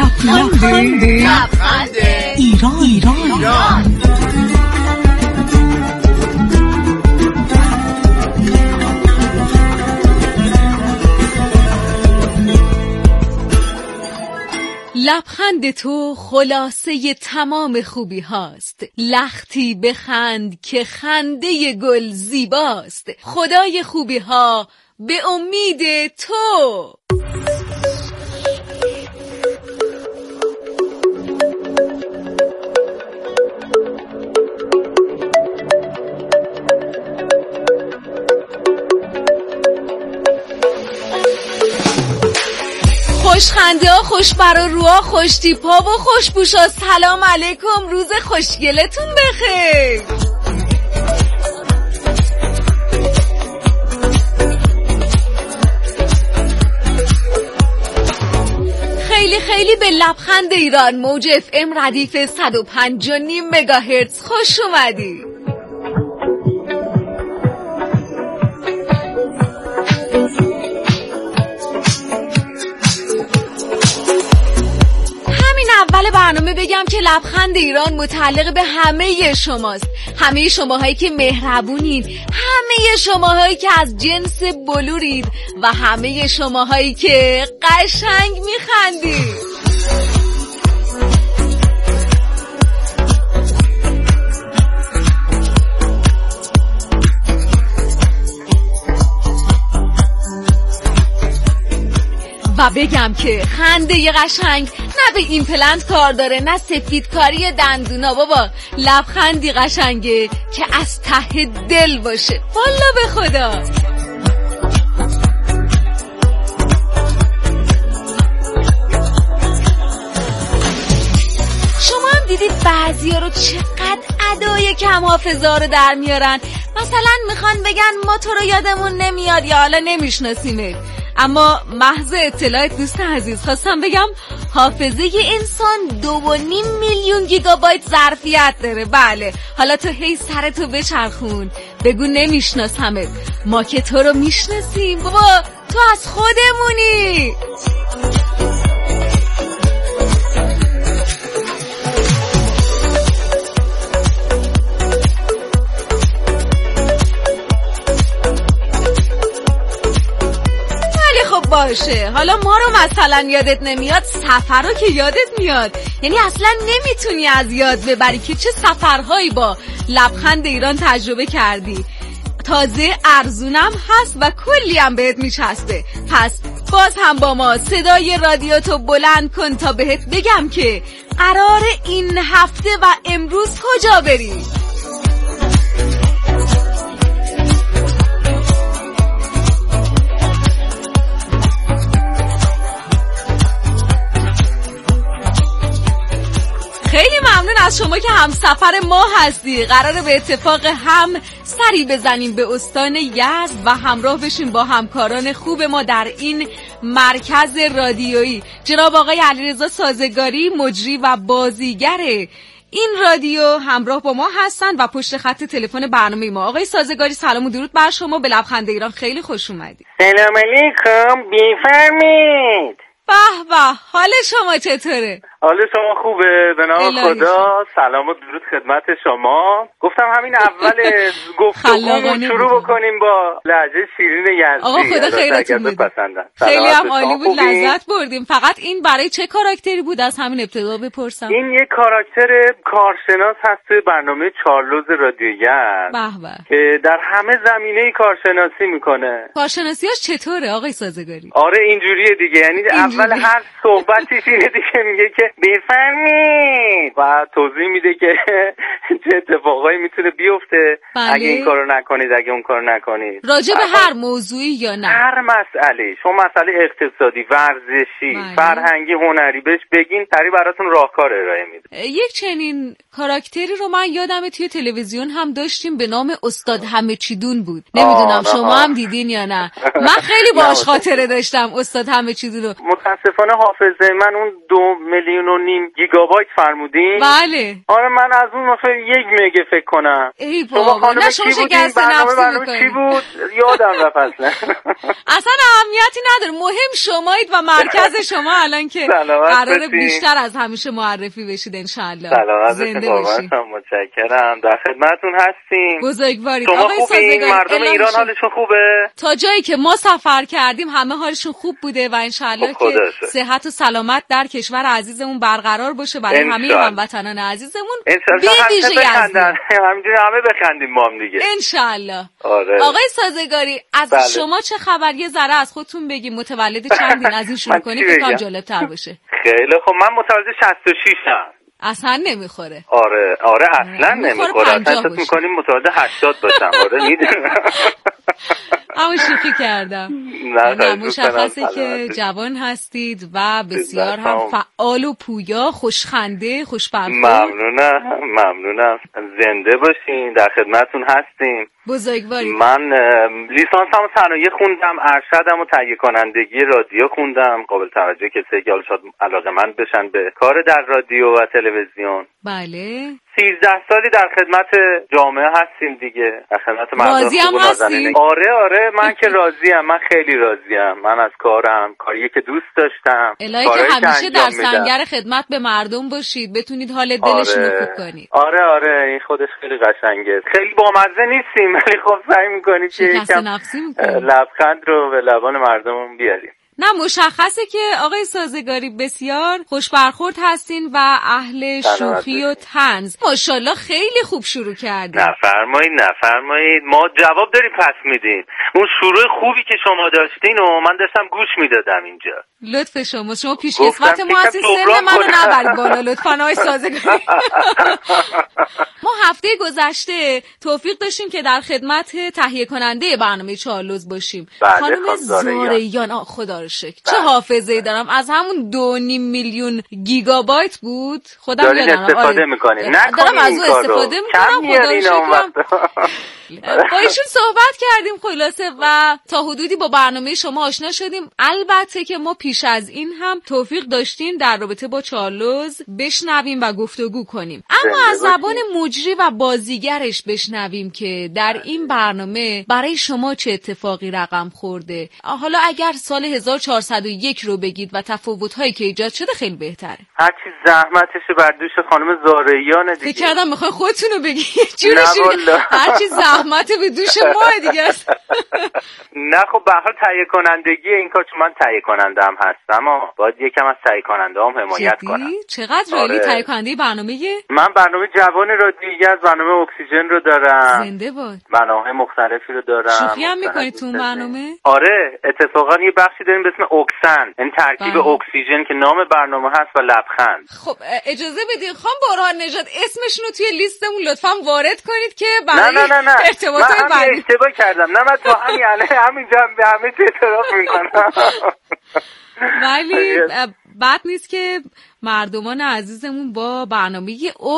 لبخند ایران. لبخند تو خلاصه تمام خوبی هاست. لختی بخند که خنده گل زیباست. خدای خوبی ها به امید تو. خوشخنده ها، خوشبر و روها، خوشتیپا و خوشبوشا. سلام علیکم، روز خوشگلتون بخیر. خیلی خیلی به لبخند ایران موج FM ردیف 105.5 مگاهرتز خوش اومدی. اول برنامه بگم که لبخند ایران متعلق به همه شماست. همه شماهایی که مهربونید، همه شماهایی که از جنس بلورید و همه شماهایی که قشنگ میخندید. و بگم که خنده قشنگ نه به ایمپلنت کار داره نه سفیدکاری دندونا. بابا لبخندی قشنگه که از ته دل باشه. والا به خدا. شما هم دیدید بعضی ها رو چقدر ادای کم حافظه رو در میارن. مثلا میخوان بگن ما تو رو یادمون نمیاد یا حالا نمیشناسیمه. اما محض اطلاعات دوست عزیز خواستم بگم حافظه انسان 2.5 میلیون گیگابایت ظرفیت داره. بله حالا تو هی سرتو بچرخون بگو نمیشناسمت، ما که تو رو میشناسیم. بابا تو از خودمونی. باشه حالا ما رو مثلا یادت نمیاد، سفر رو که یادت میاد. یعنی اصلا نمیتونی از یاد ببری که چه سفرهایی با لبخند ایران تجربه کردی. تازه ارزونم هست و کلی هم بهت میچسبه. پس باز هم با ما صدای رادیوتو بلند کن تا بهت بگم که قرار این هفته و امروز کجا بری. خیلی ممنون از شما که همسفر ما هستی. قراره به اتفاق هم سری بزنیم به استان یزد و همراه بشیم با همکاران خوب ما در این مرکز رادیویی. جناب آقای علیرضا سازگاری مجری و بازیگر این رادیو همراه با ما هستن و پشت خط تلفن برنامه ما. آقای سازگاری سلام و درود بر شما. به لبخند ایران خیلی خوش اومدید. سلام علیکم، بفرمایید. به به، حال شما چطوره؟ حال شما خوبه؟ به نام خدا. سلام و درود خدمت شما. گفتم همین اول گفتگومون شروع بکنیم با لهجه شیرین یزدی. آقا خدا خیرتون بده. خیلی هم عالی بود، لذت بردیم. فقط این برای چه کاراکتری بود از همین ابتدا بپرسم؟ این یک کاراکتر کارشناس هست توی برنامه چارلوز رادیو یزد که در همه زمینه کارشناسی میکنه. کارشناسیاش چطوره آقای سازگاری؟ آره اینجوریه دیگه، یعنی اول هر صحبتی اینه دیگه میگه که بفرمایید و توضیح میده که چه اتفاقایی میتونه بیفته اگه این کارو نکنید، اگه اون کارو نکنید. راجع به هر موضوعی یا نه؟ هر مسئله، شما مسئله اقتصادی، ورزشی، فرهنگی، هنری بهش بگین سریع براتون راهکار ارائه میده. یک چنین کاراکتری رو من یادمه توی تلویزیون هم داشتیم به نام استاد همه چیدون بود. نمیدونم شما هم دیدین یا نه. من خیلی باهاش خاطره داشتم استاد همه چیدون رو. متاسفانه حافظه من اون 2.5 1.5 گیگابایت فرمودین؟ بله. آره من از اون مثلا 1 مگا فکر کنم. ای بابا نه شما شکست نفسی میکنید. چی بود؟ یادم رفت اصلا. اصلا اهمیتی نداره، مهم شمایید و مرکز شما الان که قراره بیشتر از همیشه معرفی بشید انشالله. زنده باشید. متشکرم، در خدمتتون هستیم. بزرگوارید. شما خوبین؟ مردم ایران حالشون خوبه؟ تا جایی که ما سفر کردیم همه حالشون خوب بوده و انشالله که صحت و سلامت در کشور عزیزمون برقرار باشه برای همه هموطنان عزیزمون. انشالله همینجوری همه بخندیم ما هم دیگه انشالله. آره. آقای سازگاری از شما چه خبر؟ یه ذره از خودتون بگیم. متولد چندین؟ از این شروع کنیم که کام جالب تر باشه. خیلی خب من متولد 66 ام. اصلا نمیخوره. آره اصلا نمیخوره. اصلا فکر می‌کنیم متولد 80 باشم. آره میدونم. اما شوخی کردم. نه مشخصه که جوان هستید و بسیار هم فعال و پویا، خوشخنده، خوشبرخورد. ممنونم. زنده باشین، در خدمتتون هستیم. بزرگواری. من لیسانسمو صنایع خوندم، ارشدم و تهیه کنندگی رادیو خوندم. قابل توجه کسایی که شاید علاقه‌مند بشن به کار در رادیو و تلویزیون. بله. 13 سالی در خدمت جامعه هستیم دیگه، در خدمت مردم خوب و نازنین. آره من که راضیم، من خیلی راضیم. من از کاریه که دوست داشتم. الهی که همیشه در سنگر خدمت به مردم باشید، بتونید حال دلشون رو خوب کنید. آره این خودش خیلی قشنگه. خیلی بامزه نیستیم ولی خب سعی می‌کنیم که یکم لبخند رو به لبان مردمون بیاریم. نه مشخصه که آقای سازگاری بسیار خوش برخورد هستین و اهل شوخی و طنز. ماشاءالله خیلی خوب شروع کردین. نفرمایید ما جواب داریم پس میدیم. اون شروع خوبی که شما داشتین و من داشتم گوش میدادم اینجا. لطف شما پیشکسوت ما هستین، سن منو نبرید بالا لطفاً آقای سازگاری. ما هفته گذشته توفیق داشتیم که در خدمت تهیه کننده برنامه چارلوز باشیم. خانم زارعیان. خدا رو شکر چه حافظه‌ای دارم. از همون 2.5 میلیون گیگابایت بود. خودم یادم. استفاده می‌کنیم. دارم از اون استفاده می‌کنم. خدا رو شکر. با ایشون صحبت کردیم خلاصه و تا حدودی با برنامه شما آشنا شدیم. البته که ما پیش از این هم توفیق داشتیم در رابطه با چارلوز بشنویم و گفتگو کنیم، اما از زبان مجری و بازیگرش بشنویم که در این برنامه برای شما چه اتفاقی رقم خورده. حالا اگر سال 1401 رو بگید و تفاوت‌هایی که ایجاد شده خیلی بهتره. هرچی زحمتش بر دوش خانم زارعیان دیگه. فکر کردم میخوای خودتون رو بگی. هرچی زحمت به دوش ما دیگه است. نه خب به هر حال تهیه کنندگی این کار، چون من تهیه کننده هم هستم و باید یکم از تهیه کننده هم حمایت کنم. چقدر رالی تهیه کننده برنامه؟ من برنامه جوان رادیویی از برنامه اکسیژن رو دارم. زنده باد. برنامه مختلفی رو دارم. شوخی هم میکنید تو برنامه؟ آره اتفاقا یه بخشی داریم به اسم اکسن، این ترکیب اکسیژن که نام برنامه هست و لبخند. خب اجازه بدین خانم برهان نژاد اسمشون رو توی لیستمون لطفاً وارد کنید که برای ارتباطات بعدی. من اشتباه کردم. نه من تو همینجا به همه اعتراف میکنم. ولی بد نیست که مردمان عزیزمون با برنامه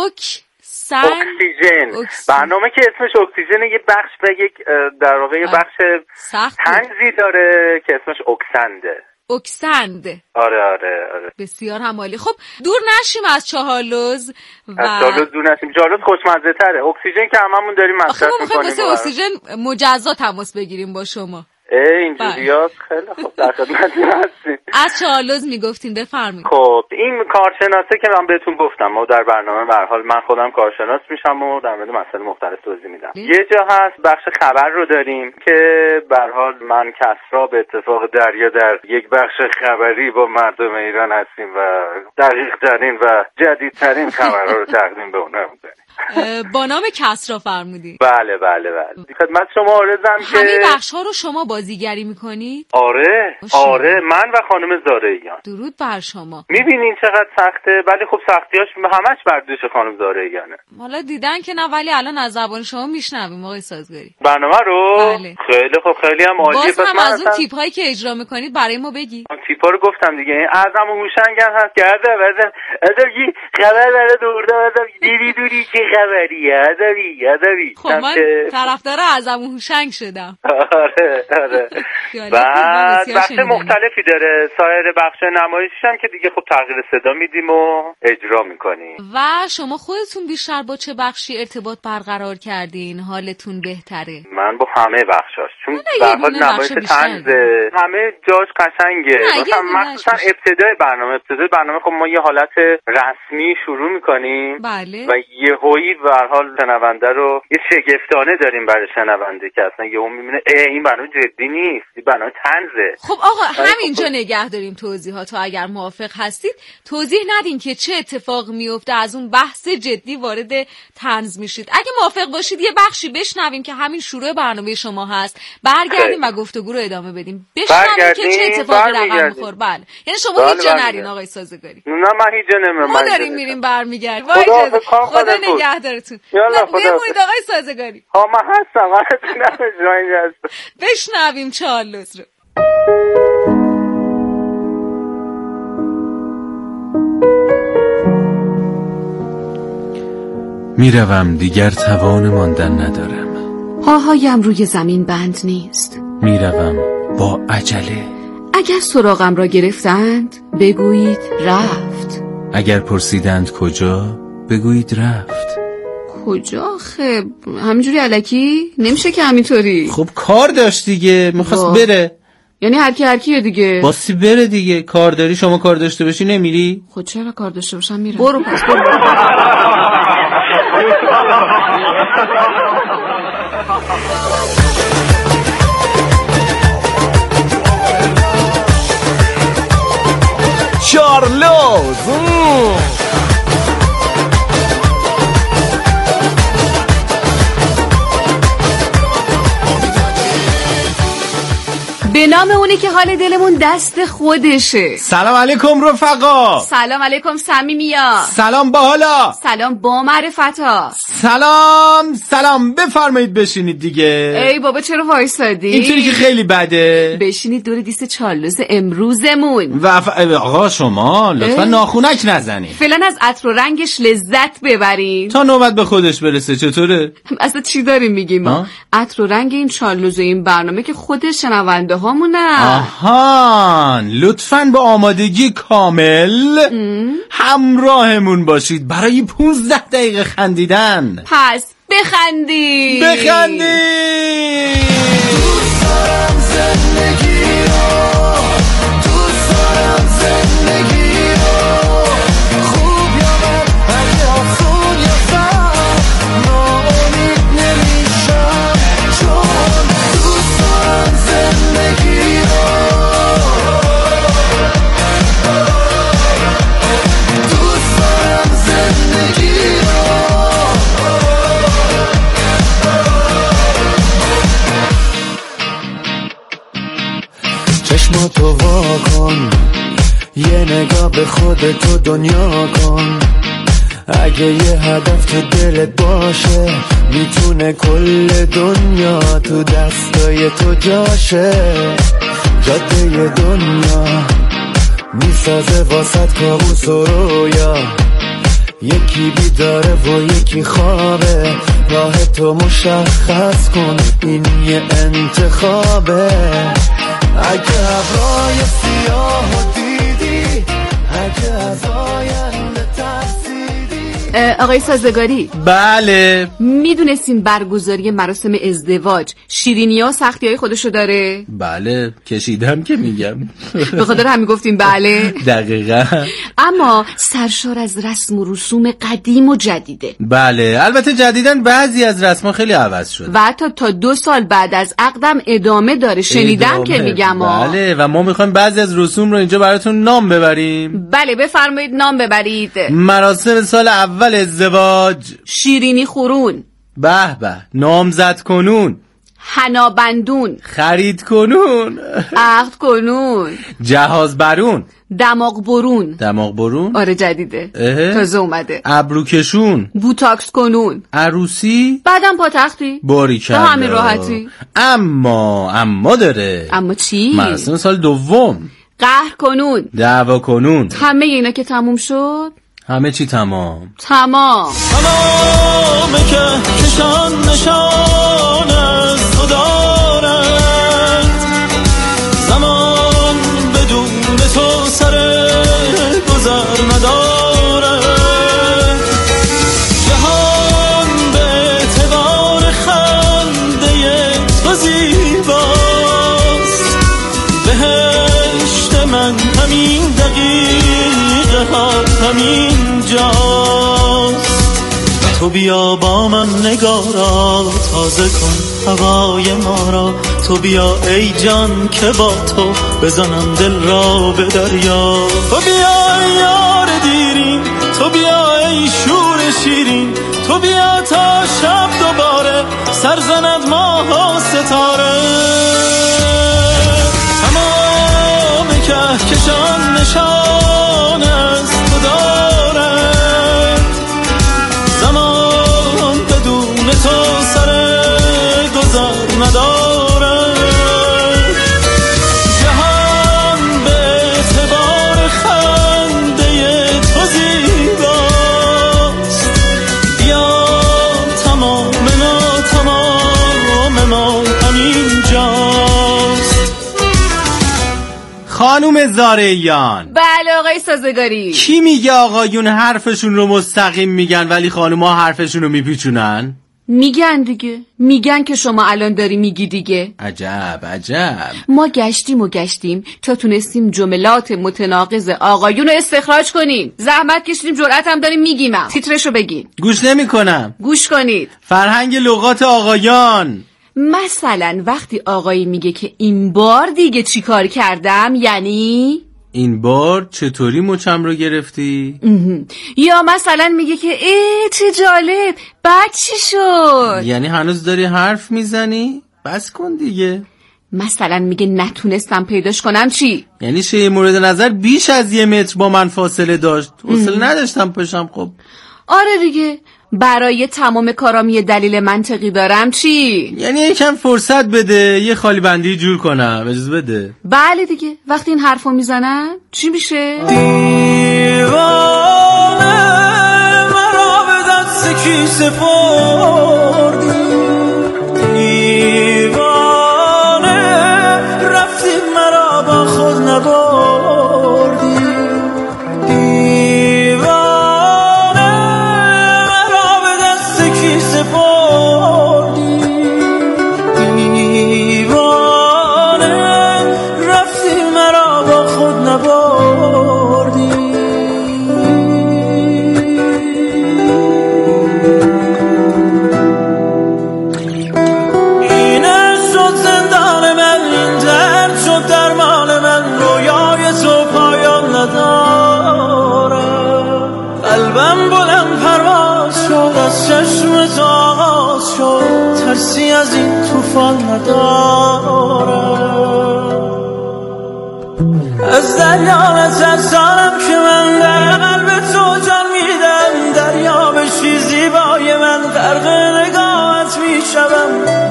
اکسیژن، برنامه که اسمش اکسیژن، یه بخش و یک در واقع یه بخش طنزی داره که اسمش اکسنده. آره. بسیار همالی. خب دور نشیم از چارلوز دور نشیم. چارلوز خوشمزه تره. اکسیژن که هممون داریم مصرف می‌کنیم. واسه اکسیژن مجزا تماس بگیریم با شما. اینجوریات خیلی خوب در خدمتتون هستیم. از چارلوز میگفتین، بفرمایید. خب این کارشناسه که من بهتون گفتم، ما در برنامه به هر حال من خودم کارشناس میشم و در مورد مسائل مختلف توضیح میدم. یه جا هست بخش خبر رو داریم که به هر حال من کسرا به اتفاق دریا در یک بخش خبری با مردم ایران هستیم و دقیق ترین و جدیدترین خبرها رو تقدیم به اونها می‌کنیم. با نام کسرا فرمودی؟ بله. خدمت شما عرضم که همین بخش‌ها رو شما بازیگری میکنید؟ آره من و خانم زارعیان. درود بر شما. میبینین چقدر سخته، ولی خب سختیاش همش بر دوش خانم زارعیانه. حالا دیدن که نه، ولی الان از زبان شما میشنویم آقای سازگاری برنامه رو. بله. خیلی خب، خیلی هم عالیه. باز هم از اون تیپ هایی که اجرا میکنید برای ما بگید. تیپا رو گفتم دیگه. اعظم و هوشنگ هم هست که ادبی خبر داره دورده دیدی دوری چه خبریه ادبی خب من طرفدار اعظم و هوشنگ شدم. آره بعد بخش مختلفی داره، سایر بخش نمایشی هم که دیگه خب تغییر صدا میدیم و اجرا میکنیم. و شما خودتون بیشتر با چه بخشی ارتباط برقرار کردین؟ حالتون بهتره؟ من با همه بخشاش، چون به حال نمایش طنزه، همه جاش قشنگه. مثلا ابتدای برنامه خب ما یه حالت رسمی شروع میکنیم بله. و یهویی به هر حال شنونده رو یه شگفتانه داریم برای شنونده که اصلا یهو میبینه این برنامه جدی نیست، این برنامه طنزه. خب آقا همینجا نگه داریم توضیحاتو، اگر موافق هستید توضیح ندین که چه اتفاق میفته، از اون بحث جدی وارد طنز میشید. اگه موافق باشید یه بخشی بشنویم که همین شروع برنامه شما هست، برگردیم و گفتگو رو ادامه بدیم، بشنویم که چه اتفاقی رقم میخوره. بله یعنی شما هیچ جا نرین آقای سازگاری. نه من هیچ جا نمیرم، ما داریم میریم برمیگردیم. خدا نگهدارتون. بمونید آقای سازگاری. ها من هستم، من بشنویم چارلز رو. میروم دیگر توان ماندن ندارم، پاهایم روی زمین بند نیست، میروم با عجله. اگر سراغم را گرفتند بگویید رفت، اگر پرسیدند کجا بگویید رفت. کجا؟ خب همینجوری الکی نمیشه که همینطوری. خب کار داشت دیگه، میخواست بره. یعنی هر کیه دیگه؟ باسی بره دیگه. کار داری، شما کار داشته باشی نمیری؟ خب چرا کار داشته باشم میرم. برو پس برو. چارلز به نام اونی که حال دلمون دست خودشه. سلام علیکم رفقا. سلام علیکم صمیمیا. سلام باحالا. سلام با معرفتا. سلام بفرمایید بشینید دیگه. ای بابا چرا وایسادی؟ اینطوری که خیلی بده. بشینید دور دیست چارلز امروزمون. و آقا شما لطفا ناخونک نزنید. فعلا از عطر و رنگش لذت ببرین تا نوبت به خودش برسه. چطوره؟ اصلا چی داریم میگیم ما؟ عطر و رنگ این چارلز و این برنامه که خود شنونده هامونه. آهان لطفاً با آمادگی کامل همراهمون باشید برای 15 دقیقه خندیدن. پس بخندید. دوست دارم زندگی رو، دوست دارم زندگی رو، خوب یا بد، اگه آسون یا سخت، ناامید نمیشم، چون دوست دارم زندگی رو، دوست دارم زندگی رو. چشماتو وا کن، یه نگاه به خودتو دنیا کن، اگه یه هدف تو دلت باشه میتونه کل دنیا تو دستای تو جاشه. جاده دنیا میسازه واسط کابوس و رویا، یکی بیداره و یکی خوابه، راه تو مشخص کن، این یه انتخابه. اگه ابرای سیاه دیدی، اگه از آینده ترسیدی. آقای سازگاری. بله. میدونستین برگزاری مراسم ازدواج شیرینی‌ها و سختی‌های خودشو داره؟ بله کشیدم که میگم. به خاطر همین گفتیم بله. دقیقاً. اما سرشار از رسم و رسوم قدیم و جدیده. بله البته جدیدن بعضی از رسم‌ها خیلی عوض شد و حتی تا 2 سال بعد از عقدم ادامه داره. شنیدم که میگم. بله و ما میخوایم بعضی از رسوم رو اینجا براتون نام ببریم. بله بفرمایید نام ببرید. مراسم سال اول ازدواج: شیرینی خورون، به به، نامزد کنون، حنا بندون، خرید کنون، عقد کنون، جهاز برون، دماغ برون. دماغ برون؟ آره جدیده تازه اومده. ابرو کشون، بوتاکس کنون، عروسی، بعدم پاتختی. باریکلا. همین راحتی. اما داره. اما چی؟ مراسم سال دوم. قهر کنون، دعوا کنون. همه اینا که تموم شد، همه چی تمام. تمام که کشان نشان از تو دارد، زمان بدون تو سر گذر ندارد، جهان به اعتبار خنده تو زیباست، بهشت من همین دقیقه ها همین جاست. تو بیا با من نگارا تازه کن هوای ما را، تو بیا ای جان که با تو بزنم دل را به دریا. تو بیا ای یار دیرین، تو بیا ای شور شیرین، تو بیا تا شب دوباره سر زند ماه و ستاره. تمام کهکشان نشان از تو دارد، زمان بدون تو سر گذر ندارد، جهان به اعتبار خنده تو زیباست. بیا تمام ما همین جاست. خانوم زارعیان. بله آقای سازگاری. کی میگه آقایون حرفشون رو مستقیم میگن ولی خانوما حرفشون رو میپیچونن؟ میگن دیگه، میگن که شما الان داری میگی دیگه. عجب. ما گشتیم تا تونستیم جملات متناقض آقایون رو استخراج کنیم. زحمت کشیدیم، جرأت هم داریم میگیم. تیترشو بگیم. گوش نمیکنم. گوش کنید. فرهنگ لغات آقایان. مثلا وقتی آقایی میگه که این بار دیگه چی کار کردم، یعنی این بار چطوری مچم رو گرفتی؟ یا مثلا میگه که چه جالب، بعد چی شد؟ یعنی هنوز داری حرف میزنی؟ بس کن دیگه. مثلا میگه نتونستم پیداش کنم، چی؟ یعنی شی مورد نظر بیش از 1 متر با من فاصله داشت، حوصله نداشتم پشم. خب آره دیگه. برای تمام کارام یه دلیل منطقی دارم، چی؟ یعنی یکم فرصت بده، یه خالی بندی جور کنم، اجازه بده. بله دیگه. وقتی این حرفو میزنن چی میشه؟ دیوانه مرا به دست کی سپردی، دیوانه رفتی مرا با خود نبردی، دیوانه مرا به دست کی سپردی، دیوانه رفتی مرا با خود نبردی. قلبم بلند پرواز شد، از چشم تو آغاز شد، ترسی از این طوفان ندارم. از دریا نترسانم که من در قلب تو جان میدم، دریا بشی زیبای من غرق نگاهت میشوم.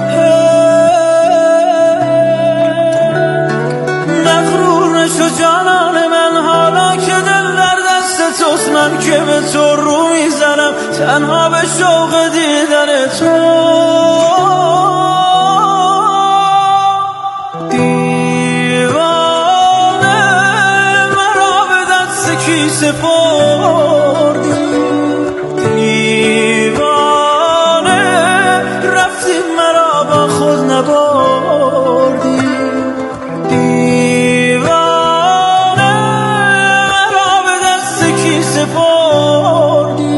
مغرور نشو جانان من، حالا که دل در دست توست، من که به تو رو میزنم تنها به شوق دیدن تو. دیوانه مرا به دست کی سپردی، دیوانه رفتی مرا با خود نبردی، دیوانه مرا به دست کی سپردی،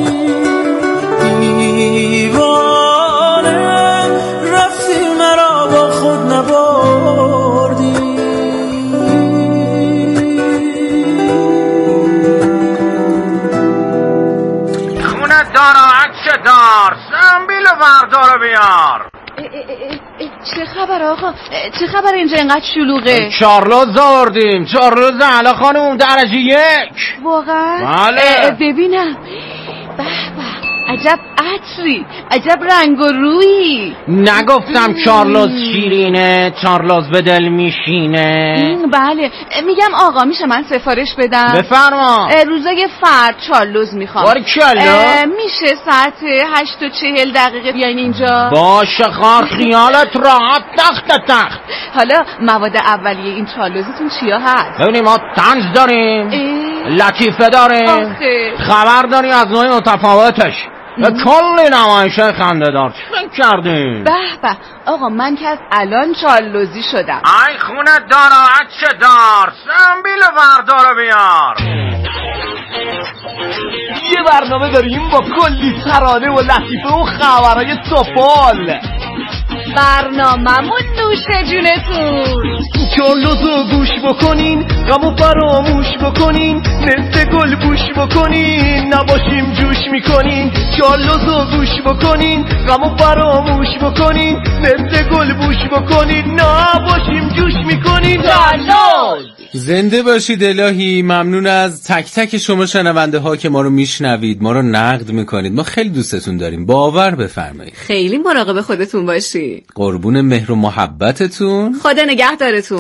دیوانه رفتی مرا با خود نبردی. خونه دارا عکس دار، سنبیل وردارو بیار. چه خبر آقا؟ چه خبر اینجا اینقدر شلوغه؟ چارلوز آوردیم، چارلوز علا خانم درجه 1. واقعا؟ بله. ببینم. به به عجب عطری، عجب رنگ و رویی. نگفتم چارلوز شیرینه، چارلوز به دل میشینه. بله میگم آقا میشه من سفارش بدم؟ بفرما. روزای فرد چارلوز میخوام. باریکلا. میشه ساعت 8:40 بیاین اینجا؟ باشه خار خیالت راحت. تخت حالا مواد اولیه این چارلوزتون چیا هست؟ ببینیم ما طنز داریم، لطیفه داریم، خبر داری از نوع متفاوتش، کلی نمایشه خنده دار. چه کردیم؟ به به آقا من که از الان چارلوزی شدم. ای خونه دارا چه دار، سنبیل وردارو بیار. یه برنامه داریم با کلی ترانه و لطیفه و خبرهای توپال. برنامه‌مون نوش جونتون. چارلوزو گوش بکنین، غمو فراموش بکنین، مثل گل بوش بکنین، نباشیم جوش میکنین. چارلوزو گوش بکنین، غمو فراموش بکنین، مثل گل بوش بکنین، نباشیم جوش میکنین. چارلوز زنده باشید الهی. ممنون از تک تک شما شنونده ها که ما رو میشنوید، ما رو نقد میکنید. ما خیلی دوستتون داریم، باور بفرمایید. خیلی مراقب خودتون باشید. قربون مهر و محبتتون. خدا نگهدارتون.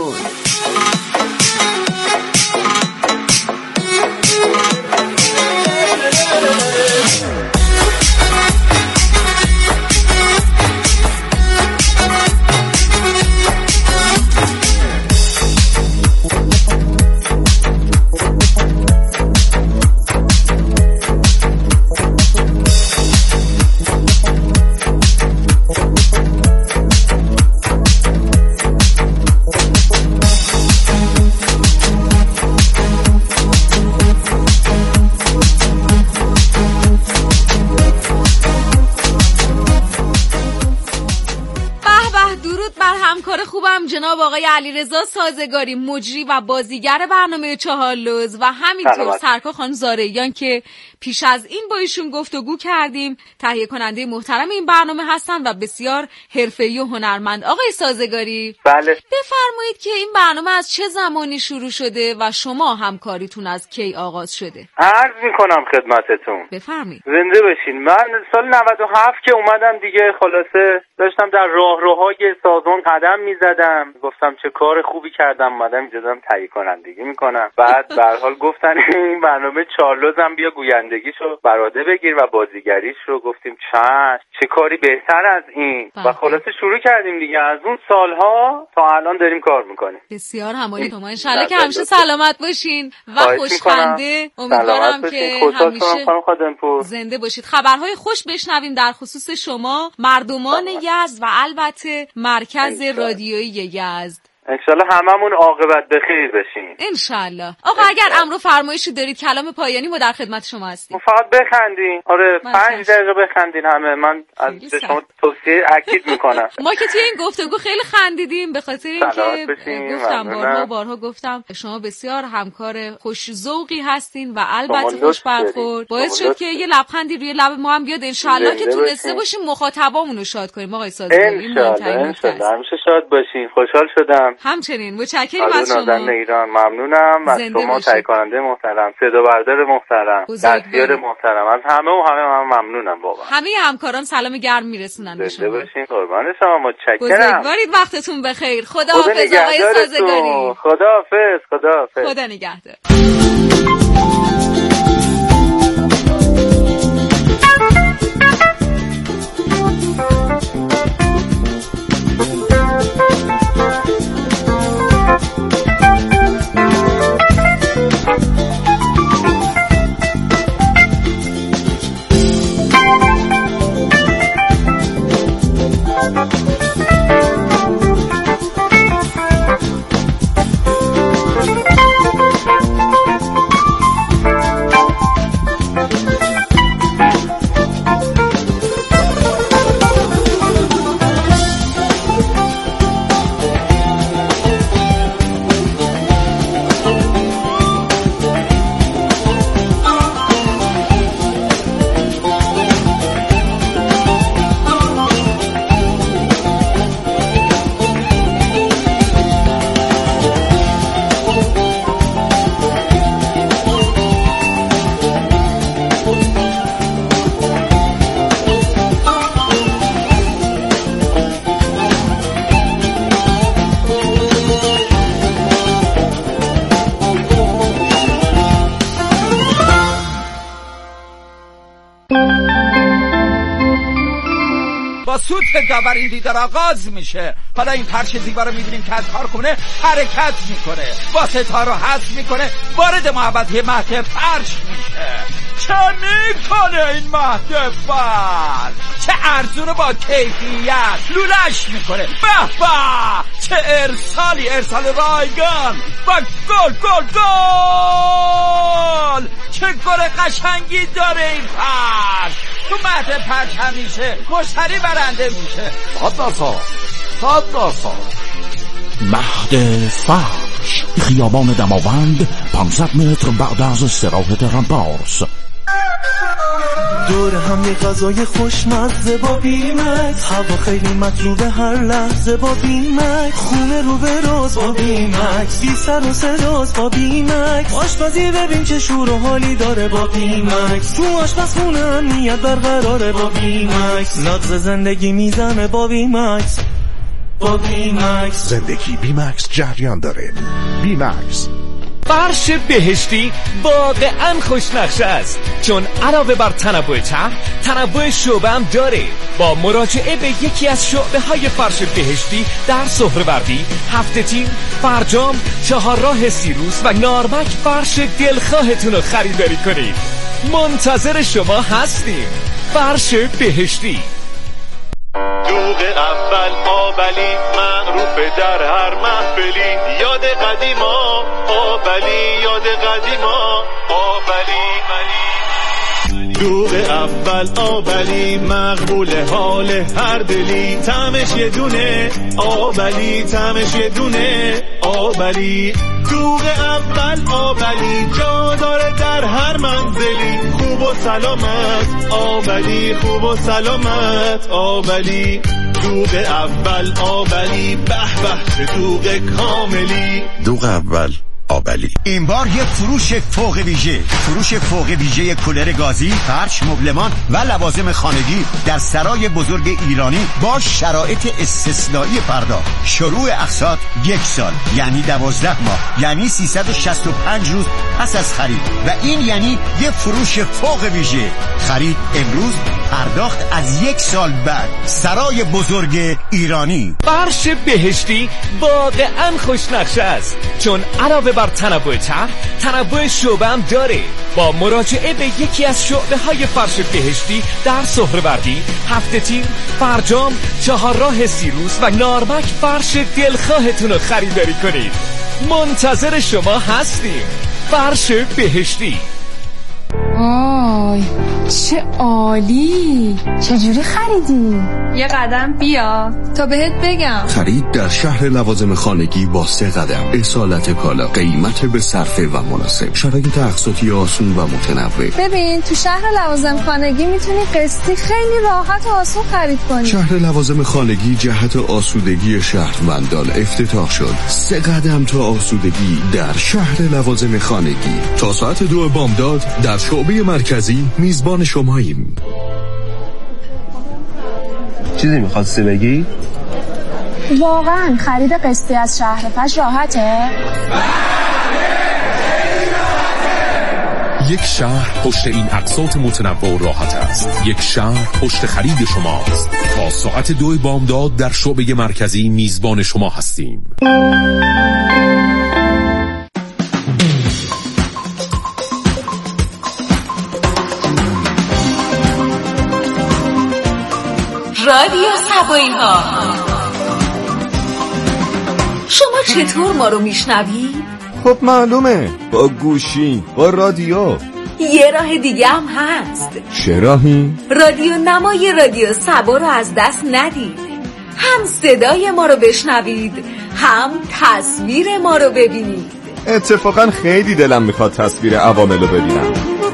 جناب آقای علیرضا سازگاری، مجری و بازیگر برنامه چهارلوز، و همینطور سرکار خانم زارعیان که پیش از این با ایشون گفتگو کردیم، تهیه کننده محترم این برنامه هستن و بسیار حرفه‌ای و هنرمند. آقای سازگاری، بله، بفرمایید که این برنامه از چه زمانی شروع شده و شما همکاریتون از کی آغاز شده؟ عرض میکنم خدمتتون. بفرمایید. زنده باشین. من سال 97 که اومدم دیگه، خلاصه داشتم در راهروهای سازمان قدم میزدم، گفتم چه کار خوبی کردم، اومدم اینجا دارم تهیه کنندگی میکنم. بعد به هر حال گفتن این برنامه چارلوزم بیا گویندگیشو بر عهده بگیر و بازیگریش رو. گفتیم چه کاری بهتر از این. و خلاصه شروع کردیم دیگه. از اون سالها تا الان داریم کار میکنیم. بسیار همالی شما، ان شاءالله که همیشه سلامت باشین و خوشخنده. امیدوارم که همیشه زنده باشید. خبرهای خوش بشنویم در خصوص شما، مردمان یزد و البته مرکز رادیویی یزد. انشالله هممون عاقبت بخیر بشین. انشالله. آقا اگر امر و فرمایشی دارید کلام پایانی ما در خدمت شما هستیم. فقط بخندین. آره 5 دقیقه بخندین همه. من از شما توصیه اکید میکنم. ما که توی این گفتگو خیلی خندیدیم به خاطر اینکه گفتم بارها گفتم شما بسیار همکار خوش ذوقی هستین و البته خوش برخورد. باعث شد که یه لبخندی روی لب ما هم بیاد. انشالله که تونسته باشیم مخاطبامون رو شاد کنیم. آقای سازگاری انشالله همیشه شاد باشین. خوشحال شدم. همچنین متشکرم از شما. نازنین ایران. ممنونم از شما، تهیه کننده محترم، صدا بردار محترم، دستیار محترم، از همه و همه ممنونم واقعا. همه همکاران سلام گرم میرسونن به شما. باشین، قربان شما، متشکرم. بزرگوارید، وقتتون بخیر. خداحافظ آقای سازگاری. خداحافظ. خدا نگهدار. سوت داور این دیدار آغاز میشه. حالا این فرش زیبا رو میبینیم که از کارخونه حرکت میکنه، واسطه رو حذف میکنه، وارد محوطه مهد فرش میشه. چه میکنه این مهد فرش؟ چه ارزون با کیفیت لولش میکنه. به به چه ارسالی، ارسال رایگان و گل گل گل. چه گل قشنگی داره این فرش. تو مهد فرش همیشه مشتری برنده میشه. صد درصد مهد فرش، خیابان دماوند، 500 متر بعد از استراحت رمپارس. دور هم یه غذای خوشمزه با بیمکس، هوا خیلی مطلوبه هر لحظه با بیمکس، خونه رو به راز با بیمکس، بی سر و صداز با بیمکس، آشپزی ببین چه شور و حالی داره با بیمکس، تو آشپزخونه امنیت برقراره با بیمکس، نغز زندگی میزنه با بیمکس. با بیمکس زندگی بیمکس جریان داره. بیمکس فرش بهشتی واقعا خوشنقشه است، چون علاوه بر تنوع طرح، تنوع شعبه هم داره. با مراجعه به یکی از شعبه های فرش بهشتی در سهروردی، هفته تیر، فرجام، چهارراه سیروس و نارمک فرش دلخواهتون رو خریداری کنید. منتظر شما هستیم. فرش بهشتی. دوغ اول آبلی معروفه در هر محفلی، یاد قدیما آبلی، یاد قدیما آبلی. دوغ اول آبلی مقبول حال هر دلی، طعمش یه دونه آبلی، طعمش یه دونه آبلی. دوغ اول آبلی جا داره در هر منزلی، خوب و سلامت آبلی، خوب و سلامت آبلی. دوغ اول آبلی، به به چه دوغ کاملی. دوغ اول آبلی. این بار یه فروش فوق ویژه کولر گازی، فرش، مبلمان و لوازم خانگی در سرای بزرگ ایرانی با شرایط استثنایی پرداخت. شروع اقساط 1 سال، یعنی 12 ماه، یعنی 365 روز پس از خرید، و این یعنی یه فروش فوق ویژه. خرید امروز، پرداخت از 1 سال بعد. سرای بزرگ ایرانی. فرش بهشتی واقعا خوشنقشه است، چون علاوه بر تنوع طرح، تنوع شعبه هم داره. با مراجعه به یکی از شعبه های فرش بهشتی در سهروردی، هفته تیر، فرجام، چهارراه سیروس و نارمک فرش دلخواهتون رو خریداری کنید. منتظر شما هستیم. فرش بهشتی. آی چه عالی! چجوری خریدی؟ یه قدم بیا تا بهت بگم. خرید در شهر لوازم خانگی با 3 قدم. اصالت کالا، قیمت به صرفه و مناسب، شرایط اقساطی آسون و متنوع. ببین تو شهر لوازم خانگی میتونی قسطی خیلی راحت و آسون خرید کنی. شهر لوازم خانگی جهت آسودگی شهروندان افتتاح شد. 3 قدم تا آسودگی در شهر لوازم خانگی. تا ساعت 2 بامداد در شعبه مرکزی میزبان شماییم. چیزی میخواستی بگی؟ واقعا خرید قسطی از شهر فش راحته؟ یک شهر پشت این اقساط متنوع و راحت است. یک شهر پشت خرید شماست. تا ساعت 2 بامداد در شعبه مرکزی میزبان شما هستیم. رادیو سبایی ها. شما چطور ما رو میشنوید؟ خب معلومه، با گوشی، با رادیو. یه راه دیگه هم هست. چه راهی؟ رادیو نمای رادیو سبا رو از دست ندید. هم صدای ما رو بشنوید، هم تصویر ما رو ببینید. اتفاقا خیلی دلم میخواد تصویر عوامل رو ببینم.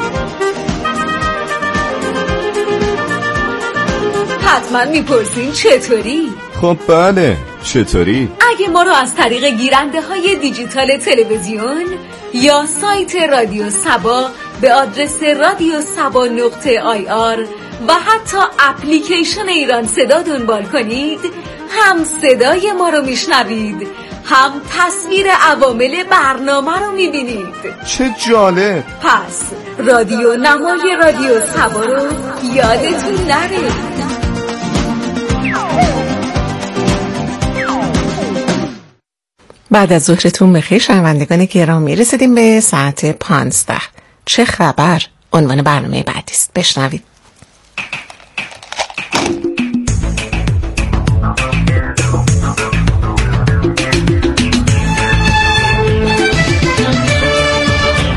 حتما میپرسین چطوری؟ خب بله، چطوری؟ اگه ما رو از طریق گیرنده های دیجیتال تلویزیون یا سایت رادیو سبا به آدرس radiosaba.ir و حتی اپلیکیشن ایران صدا دنبال کنید، هم صدای ما رو میشنوید، هم تصویر عوامل برنامه رو میبینید. چه جالب! پس رادیو نمای رادیو سبا رو یادتون نره. بعد از ظهرتون بخیر شنوندگان گرامی، رسیدیم به ساعت 15. چه خبر؟ عنوان برنامه بعدی است، بشنوید.